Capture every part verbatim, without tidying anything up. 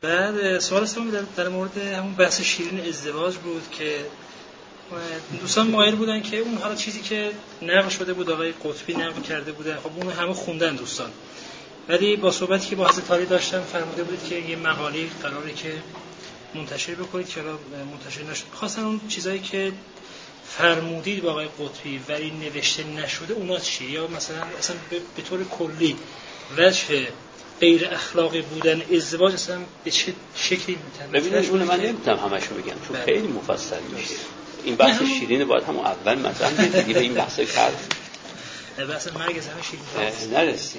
بعد سوال سوم در, در مورد همون بحث شیرین ازدواج بود که دوستان مایل بودن که اون حالا چیزی که نقل شده بود آقای قطبی نقل کرده بودن، خب اون همه خوندن دوستان، ولی با صحبتی که با حضرت علی داشتم فرموده بود که یه مقاله قراره که منتشر بکنید که منتشر نشد. خواستن اون چیزایی که فرمودید با آقای قطبی ولی نوشته نشده اونا چیه، یا مثلا اصلا به طور کلی وجه غیر اخلاقی بودن ازدواج اصلا به چه شکلی میتونه؟ ببینید اون من نمیتونم همشو بگم چون خیلی مفصل میشه. این بحث شیرین باید همون اول مطرح بشه دیگه، به این بحث کار بحث مرگ از همه شیرین نرسیم.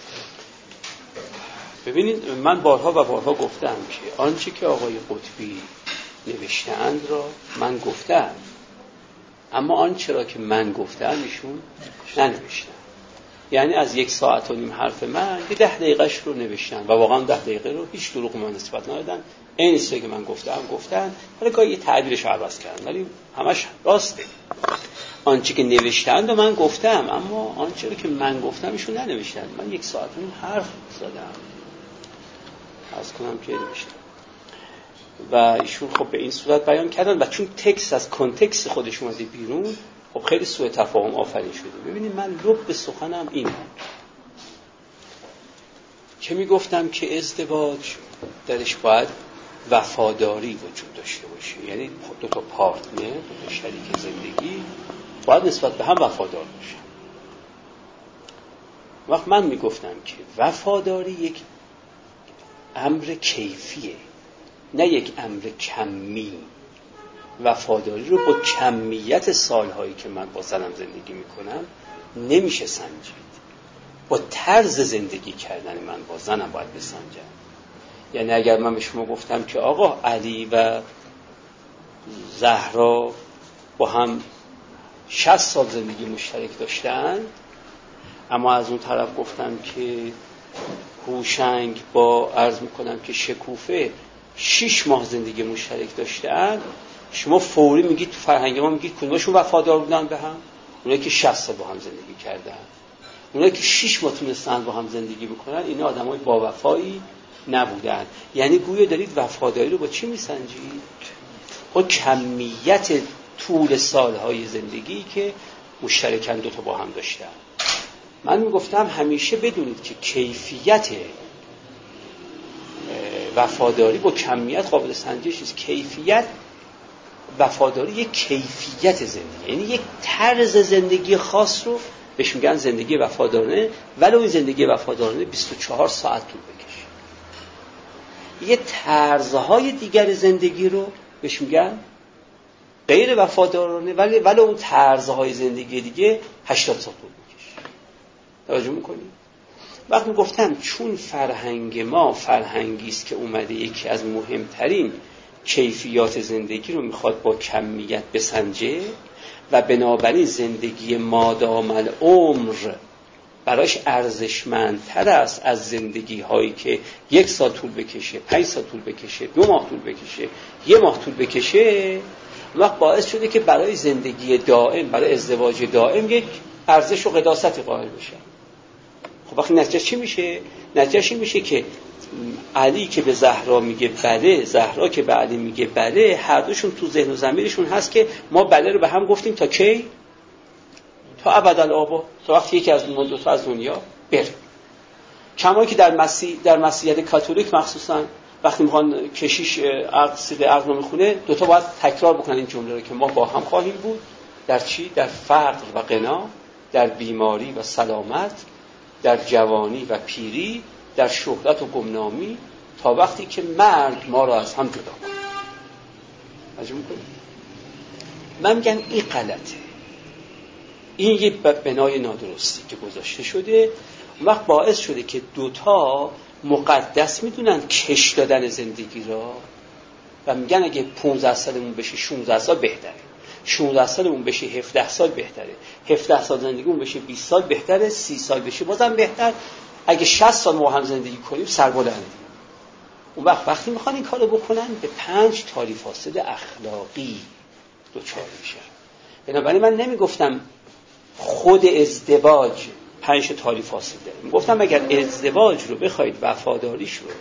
ببینید من بارها و بارها گفتم که آنچه که آقای قطبی نوشته‌اند را من گفتم، اما آنچه را که من گفتم ایشون ننوشتن. یعنی از یک ساعت و نیم حرف من یه ده دقیقهش رو نوشتن و واقعا ده دقیقه رو هیچ دروغ من نسبت ندادن. این چیزی که من گفتم گفتن، حالا گاهی یه تعبیرش رو عوض کردن ولی همش راسته. آنچه که نوشتن رو من گفتم، اما آنچه رو که من گفتم ایشون ننوشتن. من یک ساعت و نیم حرف زدم، از کنم که نوشتم و ایشون خب به این صورت بیان کردن و چون تکست از کنتکست خودش اومده بیرون خب خیلی سوء تفاهم آفرین شده. ببینید من لب به سخنم این بود که میگفتم که ازدواج درش باید وفاداری وجود داشته باشه، یعنی دو تا پارتنر، دو تا شریک زندگی باید نسبت به هم وفادار باشن. وقت من میگفتم که وفاداری یک امر کیفیه نه یک امر کمی. وفاداری رو با کمیت سالهایی که من با زنم زندگی میکنم نمیشه سنجید، با طرز زندگی کردن من با زنم باید بسنجم. یعنی اگر من به شما گفتم که آقا علی و زهرا با هم شصت سال زندگی مشترک داشتن، اما از اون طرف گفتم که هوشنگ با عرض میکنم که شکوفه شش ماه زندگی مشترک داشتن، شما فوری میگید تو فرهنگ ما میگید کدومشون وفادار بودن به هم؟ اونایی که شصت سال با هم زندگی کردن. اونایی که شش ماه تونستن با هم زندگی بکنن اینا آدمای با وفایی نبودن. یعنی گویا دارید وفاداری رو با چی میسنجید؟ با کمیت طول سالهای زندگی که مشترکاً دو تا با هم داشتن. من میگفتم همیشه بدونید که کیفیت وفاداری با کمیت قابل سنجش نیست. کیفیت وفاداری یک کیفیت زندگی، یعنی یک طرز زندگی خاص رو بهش میگن زندگی وفادارانه، ولی این زندگی وفادارانه بیست و چهار ساعت طول بکشه. یه طرزهای دیگر زندگی رو بهش میگن غیر وفادارانه، ولی ولی اون طرزهای زندگی دیگه هشتاد ساعت طول بکشه. توجه میکنید؟ وقتی گفتم چون فرهنگ ما فرهنگی است که اومده یکی از مهمترین کیفیات زندگی رو میخواد با کمیت بسنجه و بنابراین زندگی مادام العمر براش ارزشمندتر است از زندگی هایی که یک سال طول بکشه، پنج سال طول بکشه، دو ماه طول بکشه، یه ماه طول بکشه، وقت باعث شده که برای زندگی دائم، برای ازدواج دائم یک ارزش و قداستی قائل بشه. خب وقتی نتیجه چی میشه؟ نتیجه این میشه که علی که به زهرا میگه بله، زهرا که به علی میگه بله، هر دوشون تو ذهن و ضمیرشون هست که ما بله رو به هم گفتیم تا کی؟ تا ابدالآباد، تا وقتی یکی از ما دو تا از دنیا بره. کما که در مسیح در مسیحیت کاتولیک مخصوصا وقتی میخوان کشیش عقد سید عقد رو میخونه، دو تا باید تکرار بکنن این جمله رو که ما با هم خواهیم بود در چی؟ در فقر و غنا، در بیماری و سلامت، در جوانی و پیری، در شهرت و گمنامی، تا وقتی که مرگ ما را از هم جدا کنه. مجموع کنید. من میگم این غلطه. این یه بنای نادرستی که گذاشته شده، اون وقت باعث شده که دوتا مقدس میدونن کش دادن زندگی را و میگن اگه پانزده سالمون بشه شانزده سال بهتره، شانزده سالمون بشه هفده سال بهتره، هفده سال زندگیمون بشه بیست سال بهتره، سی سال بشه بازم بهتر، اگه شصت سال ما هم زندگی کنیم سربلندیم. اون وقت وقتی میخوان این کارو بکنن به پنج تالی فاسد اخلاقی دوچار میشن. بنابراین من نمیگفتم خود ازدواج پنج تالی فاسد داره، میگفتم اگر ازدواج رو بخواید وفاداریش رو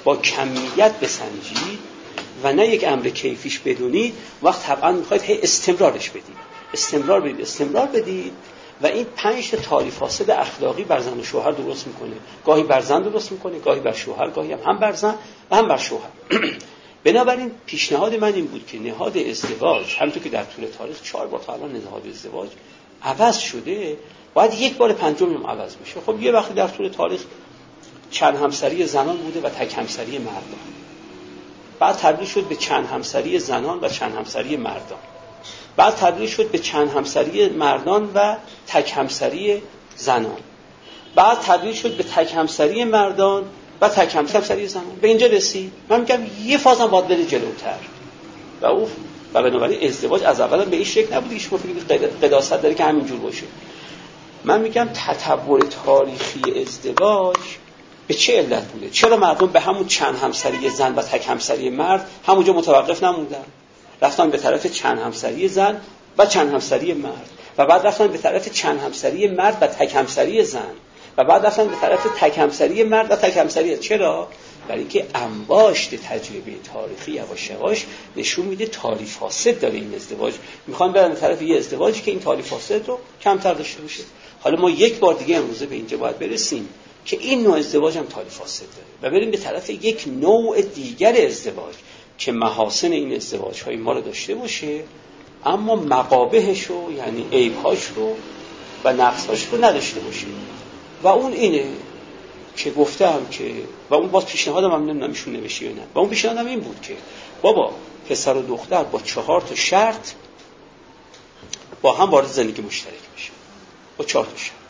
با کمیت بسنجید و نه یک امر کیفیش بدونید، وقت طبعا میخواید هی استمرارش بدید استمرار بدید استمرار بدید و این پنج تا تعاریف فاسد اخلاقی بر زن و شوهر درست میکنه. گاهی بر زن درست میکنه، گاهی بر شوهر، گاهی هم, هم بر زن و هم بر شوهر. بنابراین پیشنهاد من این بود که نهاد ازدواج همونطور که در طول تاریخ چهار بار تا الان نهاد ازدواج عوض شده، باید یک بار پنجم هم عوض بشه. خب یه وقتی در طول تاریخ چند همسری زنان بوده و تک همسری مردان، بعد تبدیل شد به چند همسری زنان و چند همسری مردان، بعد تبدیل شد به چند همسری مردان و تک همسری زنان، بعد تبدیل شد به تک همسری مردان و تک همسری زنان. به اینجا رسید. من میگم یه فازم باید بره جلوتر و اوف و بنابراین ازدواج از اول به این شکل نبوده که شما فکر قداست داره که همینجور باشه. من میگم تطور تاریخی ازدواج به چه علت بوده؟ چرا مردم به همون چند همسری زن و تک همسری مرد همونجا متوقف نموندن؟ رفتن به طرف چند همسری زن و چند همسری مرد و بعد رفتن به طرف چند همسری مرد و تک همسری زن و بعد رفتن به طرف تک همسری مرد و تک همسری. چرا؟ برای اینکه انباشت تجربه تاریخی یواش یواش نشون میده تعاریف فاسد داره این ازدواج. میخوان برن به طرف یه ازدواجی که این تعاریف فاسد رو کمتر داشته باشه. حالا ما یک بار دیگه امروزه به اینجا باید برسیم که این نوع ازدواج هم تعاریف فاسد داره و بریم به طرف یک نوع دیگر ازدواج که محاسن این ازدواج های ما رو داشته باشه اما مقابهش رو یعنی عیب‌هاش رو و نقص‌هاش رو نداشته باشه. و اون اینه که گفتم که و اون باز پیشنهادم هم نمیدونم ایشون نوشته یا نه. و اون پیشنهادم این بود که بابا پسر و دختر با چهار تا شرط با هم وارد زندگی مشترک بشه. با چهار تا شرط.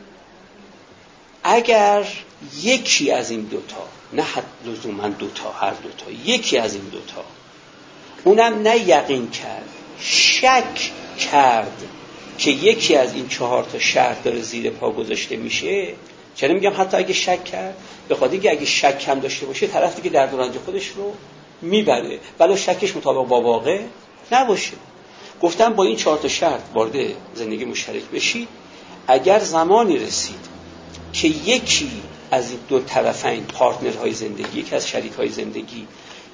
اگر یکی از این دوتا، نه حد لزوما دوتا، هر دوتا، یکی از این دوتا اونم نه یقین کرد، شک کرد که یکی از این چهار تا شرط داره زیر پا گذاشته میشه. چرا میگم حتی اگه شک کرد؟ به خاطر اینکه اگه شک کم داشته باشه طرفی که در دورنج خودش رو میبره ولو شکش مطابق با واقع نباشه. گفتم با این چهار تا شرط وارد زندگی مشترک بشید. اگر زمانی رسید که یکی از این دو طرفین پارتنرهای زندگی، یکی از شریک‌های زندگی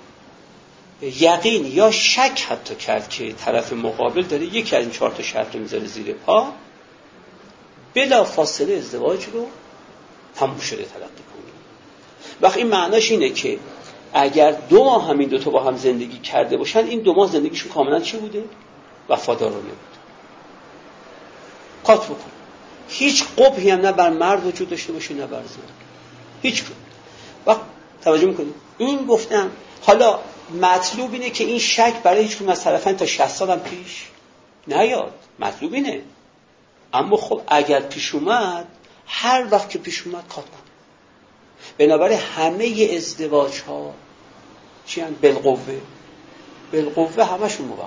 یقین یا شک حتی کرد که طرف مقابل داره یکی از این چهار تا شرط رو میذاره زیر پا، بلا فاصله ازدواج رو تموم شده تلقی کنید. وقتی این معناش اینه که اگر دو ماه همین دو تا با هم زندگی کرده باشن، این دو ماه زندگیشون کاملا چی بوده؟ وفادارانه بود. قاط بکن. هیچ قبحی هم نه بر مرد وجود داشته باشه نه بر زن. هیچ. وقت توجه میکنید؟ این گفتم حالا مطلوب اینه که این شک برای هیچ کدوم از طرفین تا شصت سال هم پیش نیاد. مطلوب اینه. اما خب اگر پیش اومد، هر وقت که پیش اومد قاط کن. بنابراین همه ازدواج ها چی هستند؟ بالقوه. بالقوه همشون موقت.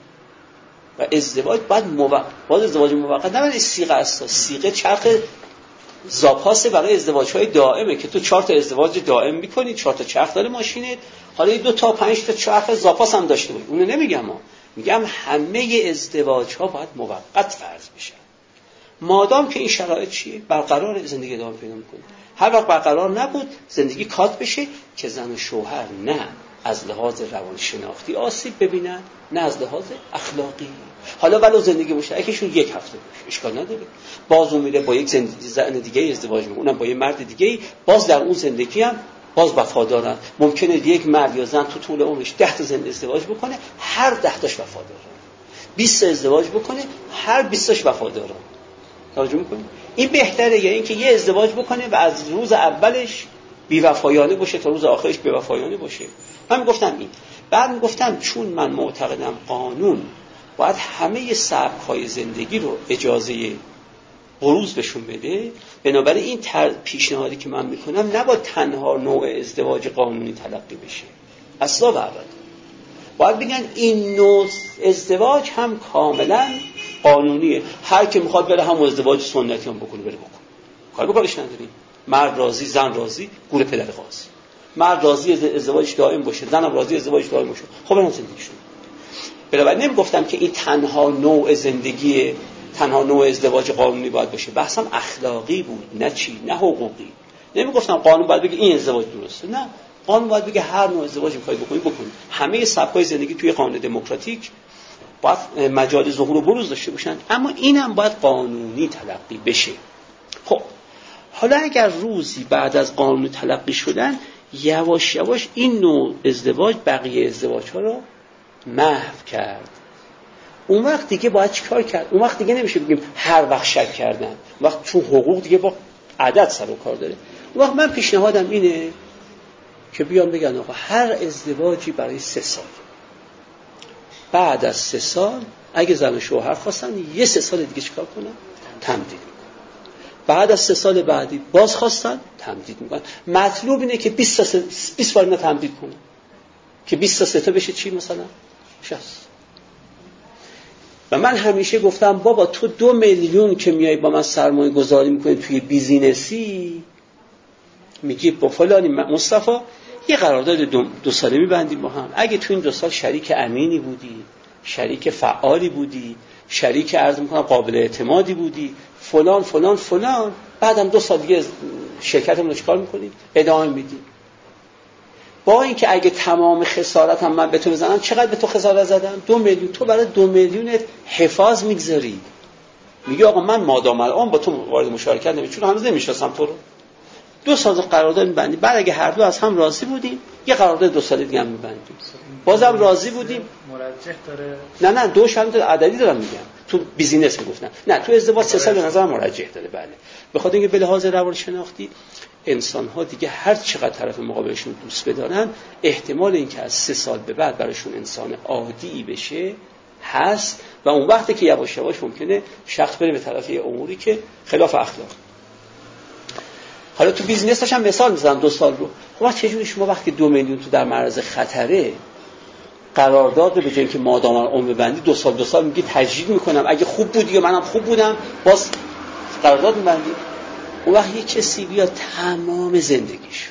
و ازدواج باید موقت. باید ازدواج موقت نه سیغه است. سیغه چرخ زاپاسه برای ازدواج های دائمه که تو چهار تا ازدواج دائم میکنی، چهار تا چرخ داره ماشینت، حالا دو تا پنج تا چرخ زاپاس هم داشته باشه. اونو نمیگم ما. میگم همه ازدواج ها باید موقت فرض بشه. مادام که این شرایط چیه؟ برقرار زندگی ادامه پیدا میکنه. هر وقت برقرار نبود زندگی کات بشه که زن و شوهر نه از لحاظ روانشناختی آسیب ببینن نه از لحاظ اخلاقی. حالا ولو زندگی مشترکشون یک هفته باشه اشکال نداره. باز اون میره با یک زن دیگه ازدواج میکنه، اونم با یک مرد دیگه، باز در اون زندگی هم باز وفادارن. ممکنه یک مرد یا زن تو طول عمرش ده تا زن ازدواج بکنه، هر ده تاش وفادارن. بیست تا ازدواج بکنه، هر بیست تاش وفادارن. توجه میکنید؟ این بهتره یا اینکه یه ازدواج بکنه و از روز اولش بی‌وفایانه باشه تا روز آخرش بی‌وفایانه باشه. من میگفتم این. بعد میگفتم چون من معتقدم قانون باید همه سبک‌های زندگی رو اجازه بروز بهشون بده، بنابراین این پیشنهادی که من میکنم نباید تنها نوع ازدواج قانونی تلقی بشه. اصلا و ابدا باید بگن این نوع ازدواج هم کاملا قانونیه. هر کی میخواد بره هم ازدواج سنتی هم بکنه بره بکنه. کار به کارش نداریم. مرد راضی، زن راضی، گور پدر قاضی. مرد راضی ازدواجش دائم باشه، زنم راضی ازدواجش دائم باشه. خب برام زندگیشون. بنابراین نمیگفتم که این تنها نوع زندگی، تنها نوع ازدواج قانونی باید باشه. بحثم اخلاقی بود، نه چی، نه حقوقی. نمیگفتم قانون باید بگه این ازدواج درسته. نه، قانون باید بگه هر نوع ازدواجی می‌خواید بکنید بکنید. همه سبک‌های زندگی توی قانون دموکراتیک باید مجال ظهور و بروز داشته باشن، اما اینم باید قانونی تلقی بشه. خب حالا اگر روزی بعد از قانون تلقی شدن یواش یواش این نوع ازدواج بقیه ازدواج‌ها رو محو کرد، اون وقت دیگه باید چیکار کرد؟ اون وقت دیگه نمیشه بگیم هر وقت شک کردن، اون وقت چون حقوق دیگه با عدد سر و کار داره. اون وقت من پیشنهادم اینه که بیان بگن آقا هر ازدواجی برای سه سال، بعد از سه سال اگه زن و شوهر خواستن یه سه سال دیگه چیکار کنن؟ تمدید میکنن. بعد از سه سال بعدی باز خواستن تمدید میکنن. مطلوب اینه که بیست تا بیست بار اینا تمدید کنن که بیست تا سه تا بشه چی مثلا شصت. و من همیشه گفتم بابا تو دو میلیون که میای با من سرمایه گذاری میکنی توی بیزینسی، میگی با فلانی مصطفی یه قرارداد دو, دو ساله میبندیم با هم، اگه تو این دو سال شریک امینی بودی، شریک فعالی بودی، شریک عرض میکنم قابل اعتمادی بودی، فلان فلان فلان، بعدم دو سال دیگه شرکتمون رو چیکار میکنیم؟ ادامه میدیم. با اینکه اگه تمام خسارت هم من به تو بزنم، چقدر به تو خسارت زدم؟ دو میلیون. تو برای دو میلیونت حفاظ میگذاری، میگی آقا من مادام الان با تو وارد مشارکت نمیشم چون هنوز نمیشناسم تو رو. دو سال قرارداد می‌بندیم، بعد اگه هر دو از هم راضی بودیم یه قرارداد دو ساله دیگه هم می‌بندیم، بازم راضی بودیم. مرجح داره؟ نه نه دوش هم عددی دارم میگم، تو بیزینس میگفتن، نه تو ازدواج سه سال به نظر مرجح داره. بله، به خاطر اینکه به لحاظ روانشناختی انسان‌ها دیگه هر چقدر طرف مقابلشون دوست بدارن، احتمال اینکه از سه سال به بعد براشون انسان عادی بشه هست و اون وقتی که یواش یواش ممکنه شخص بره به طرف یه اموری که خلاف اخلاق. حالا تو بیزینسش هم مثال میزنم دو سال رو. خب چجوری شما وقتی دو میلیون تو در معرض خطره قرارداد رو به جای اینکه مادام العمر ببندی دو سال دو سال میگی تجدید میکنم، اگه خوب بودی و منم خوب بودم باز قرارداد میبندی. اون وقت یه کسی بیاد تمام زندگیش،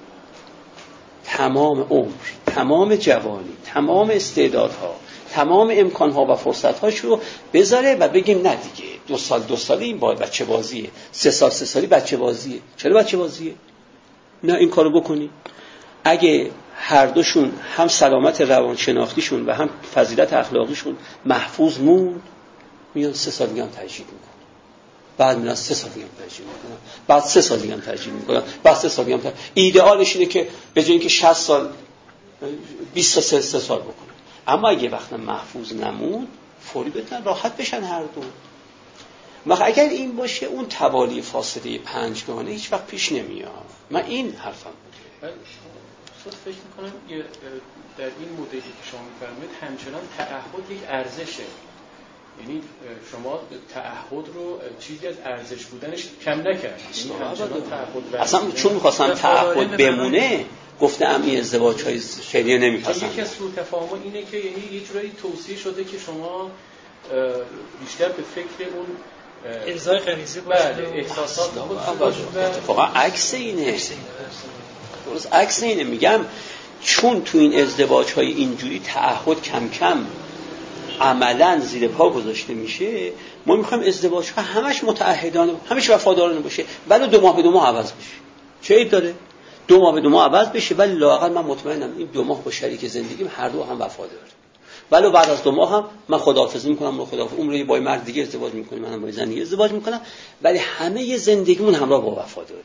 تمام عمر، تمام جوانی، تمام استعدادها، تمام امکانها و فرصتهاش رو بذاره و بگیم نه دیگه دو سال دو سالی این باید بچه بازیه، سه سال سه سالی بچه بازیه. چرا بچه بازیه؟ نه این کارو بکنی. اگه هر دوشون هم سلامت روانشناختیشون و هم فضیلت اخلاقیشون محفوظ موند، میان سه سال دیگه هم تجدید میکنن، بعد میان سه سال دیگه هم تجدید میکنن، بعد سه سال دیگه هم تجدید میکنن، بعد سه سال دیگه هم تجدید. ایدئالش اینه که به جای اینکه شصت سال بیست تا سه سال بکنن. اما اگه وقت محفوظ نموند فوری بتونن راحت بشن هر دو. وقت اگر این باشه اون توالی فاصله پنجگانه هیچ وقت پیش نمیاد. من این حرفم بوده. من فکر میکنم در این مدلی که شما میفرمایید همچنان تعهد یک ارزشه، یعنی شما تعهد رو چیزی از ارزش بودنش کم نکرد. اصلا چون میخواستم تعهد بمونه گفتم این ازدواج های خیلیه نمیپسند. یکی از سوء تفاهم اینه که یعنی یه جورایی توصیه شده که شما بیشتر به فکر اون ارضای غریزه باشید، احساسات خودتون باشید. اتفاقا عکس اینه، درست عکس اینه. میگم چون تو این ازدواج های اینجوری تعهد کم کم عملاً زیر پا گذاشته میشه، ما میخوایم ازدواج ها همش متعهدانه، همش وفادارانه باشه، ولی دو ماه به دو ماه عوض بشه. چه عیب داره؟ دو ماه به دو ماه عوض بشه، ولی لااقل من مطمئنم این دو ماه با شریک زندگیم هر دو هم وفادار. ولی بعد از دو ماه هم من خداحافظی میکنم، خداحافظ عمری با مرد دیگه ازدواج میکنم، منم با زن دیگه ازدواج میکنم، ولی همه زندگیمون همراه با وفاداری.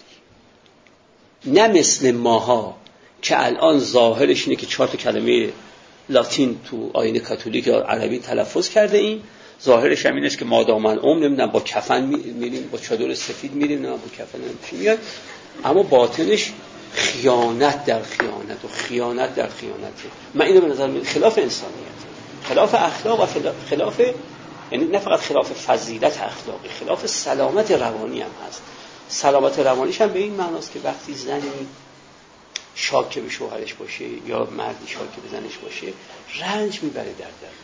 نه مثل ماها که الان ظاهرش اینه که چهار تا کلمه لاتین تو آیین کاتولیک یا عربی تلفظ کرده ایم، ظاهرش هم اینه که مادام العمر نمیدونم با کفن میریم، با چادر سفید میریم، نه با کفن نمیاد، اما باطنش خیانت در خیانت و خیانت در خیانته. من اینو به نظر میاد خلاف انسانیت، خلاف اخلاق و خلاف، یعنی نه فقط خلاف فضیلت اخلاقی، خلاف سلامت روانی هم هست. سلامت روانیش هم به این معناست که وقتی زنی شاکه به شوهرش باشه یا مردی شاکه به زنش باشه رنج میبره در در،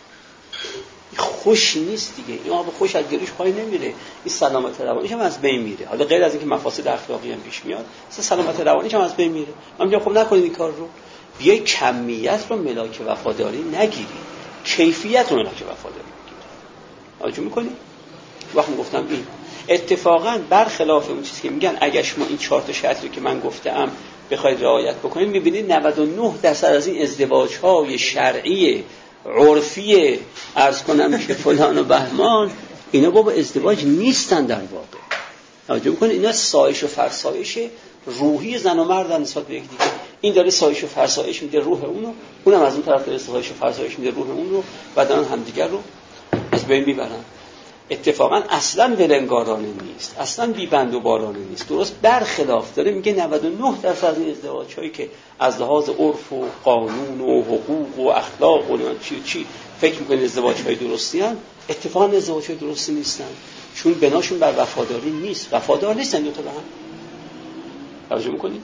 خوش نیست دیگه. این آب خوش از گلوش پای نمیره، این سلامت روانیش هم از بین میره. حالا غیر از اینکه مفاسد اخلاقی هم پیش میاد، اصلا سلامت روانیش هم از بین میره. من میگم خب نکنید این کار رو، بیای کمیت رو ملاک وفاداری نگیری، کیفیت رو ملاک وفاداری بگیری. توجه میکنی؟ وقتی گفتم این اتفاقا برخلاف اون چیزی که میگن اگه شما این چهار تا شرطی که من گفتم بخواید رعایت بکنید میبینید نود و نه درصد از این ازدواج‌های شرعی عرفی عرض کنم که فلان و بهمان اینا بابا ازدواج نیستن در واقع. توجه بکنید اینا سایش و فرسایش روحی زن و مرد نسبت به یک دیگه. این داره سایش و فرسایش میده روح اونو، اونم از اون طرف داره سایش و فرسایش میده روح اون رو و دارن همدیگر رو از بین میبرن. اتفاقا اصلا ولنگارانه نیست، اصلا بیبند و بارانه نیست، درست برخلاف داره میگه نود و نه درصد از این ازدواج‌هایی که از لحاظ عرف و قانون و حقوق و اخلاق و چی و چی فکر میکنه ازدواج‌های درستی ان، اتفاقا ازدواج‌های درستی نیستن، چون بناشون بر وفاداری نیست، وفادار نیستن دو تا به هم. توجه میکنید؟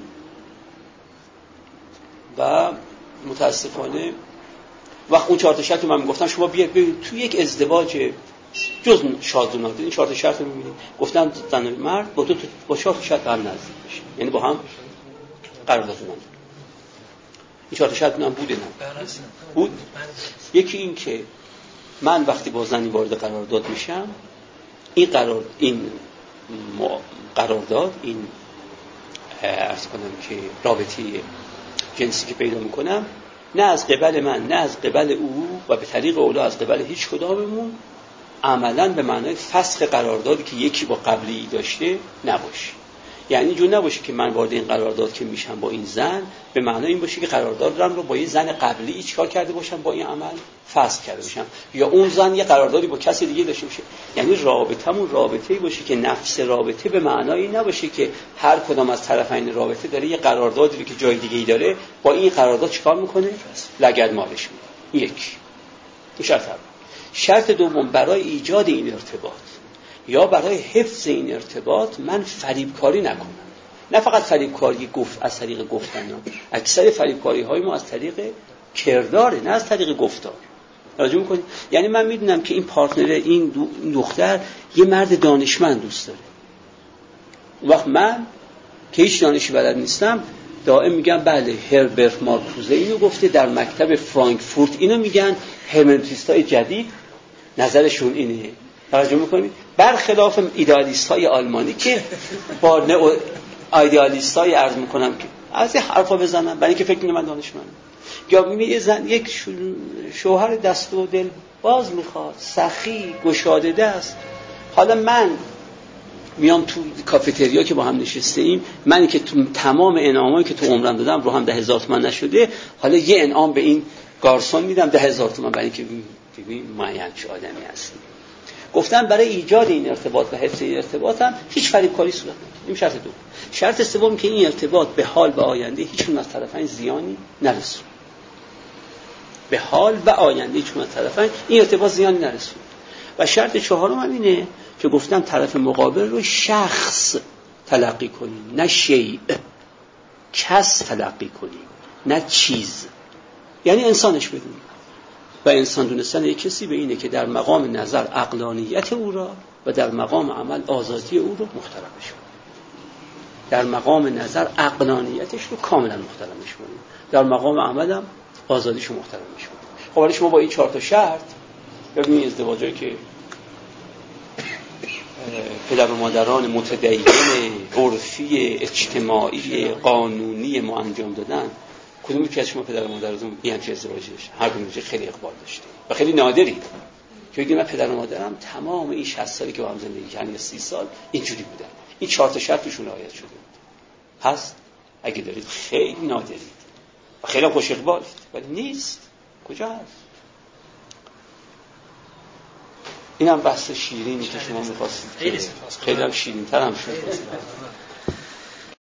و متاسفانه وقت اون چهار تا شرط من میگفتم شما بیاید ببینید تو یک ازدواج جز شاد و نادر این چهار تا شرط رو میبینید، گفتم زن و مرد با دو تا با چهار تا شرط هم نزدیک بشن، یعنی با هم قرارداد کنن. این چهار تا شرط من بوده نه بود. یکی این که من وقتی با زنی وارد قرارداد میشم، این قرار این قرارداد این عرض کنم که رابطه جنسی که پیدا میکنم نه از قبل من نه از قبل او و به طریق اولا از قبل هیچ کداممون عملاً به معنای فسخ قراردادی که یکی با قبلی داشته نباشه. یعنی اینجور نباشه که من وارد این قرارداد که میشم با این زن به معنای این باشه که قراردادم رو با یه زن قبلی چیکار کرده باشم، با این عمل فسخ کرده باشم، یا اون زن یه قراردادی با کسی دیگه داشته باشه. یعنی رابطمون رابطه‌ای باشه که نفس رابطه به معنای نباشه که هر کدام از طرفین رابطه داره یه قراردادی که جای دیگه‌ای داره با این قرارداد چیکار میکنه؟ لگد مالش میکنه. یک. این شرط اول. شرط دوم، برای ایجاد این ارتباط یا برای حفظ این ارتباط من فریبکاری نکنم. نه فقط فریبکاری گفت از طریق گفتن، اکثر فریبکاری های ما از طریق کرداره نه از طریق گفتار. راجع می‌کنید یعنی من میدونم که این پارتنر این دختر یه مرد دانشمند دوست داره، وقت من که هیچ دانشی بلد نیستم دائم میگم بله هربرت مارکوزه اینو گفته، در مکتب فرانکفورت اینو میگن، هرمنوتیستای جدید نظرشون اینه. توجه میکنید؟ برخلاف ایدئالیست‌های آلمانی که با نئو ایدئالیست‌های عرض میکنم که از این حرفا بزنم برای اینکه فکر کنم من دانشمندم. یا میگه زن یک شوهر دست و دل باز میخواد، سخی، گشاده دست. حالا من میام تو کافتریا که با هم نشسته ایم، منی که تو تمام انعامایی که تو عمرم دادم رو هم ده هزار تومان نشده، حالا یه انعام به این گارسون میدم ده هزار تومان برای اینکه ببین من چه آدمی هستم. گفتن برای ایجاد این ارتباط و حفظ این ارتباط هم هیچ فریبکاری صورت نمیگیره. این شرط دوم. شرط سوم که این ارتباط به حال و آینده هیچ از طرفین زیانی نرسونه. به حال و آینده هیچ از طرفین این ارتباط زیانی نرسونه. و شرط چهارم هم اینه که گفتم طرف مقابل رو شخص تلقی کنیم نه شیء، کس تلقی کنیم نه چیز، یعنی انسانش بدونیم. و انسان دونستن یک کسی به اینه که در مقام نظر عقلانیت او را و در مقام عمل آزادی او رو محترمش کنیم. در مقام نظر عقلانیتش رو کاملا محترمش کنیم، در مقام عمل هم آزادیش رو محترمش کنیم. خب ولی شما با این چهار تا شرط ببینید ازدواجایی که پدر و مادران متدین عرفی اجتماعی قانونی ما انجام دادن، کدومی که از شما پدر و مادرتون این همچین ازدواجی داشتن؟ هر کدوم خیلی اقبال داشته و خیلی نادری که بگید من پدر و مادرم تمام این شصت سالی که با هم زندگی کردن یا سی سال اینجوری بودن، این چهار تا شرط توشون رعایت شده بود. پس اگه دارید خیلی نادرید و خیلی خوش اقبالید، ولی نیست. کجا هست؟ اینم بحث شیرینی که شما می‌خواستید، خیلی هم شیرین‌تر هم شد.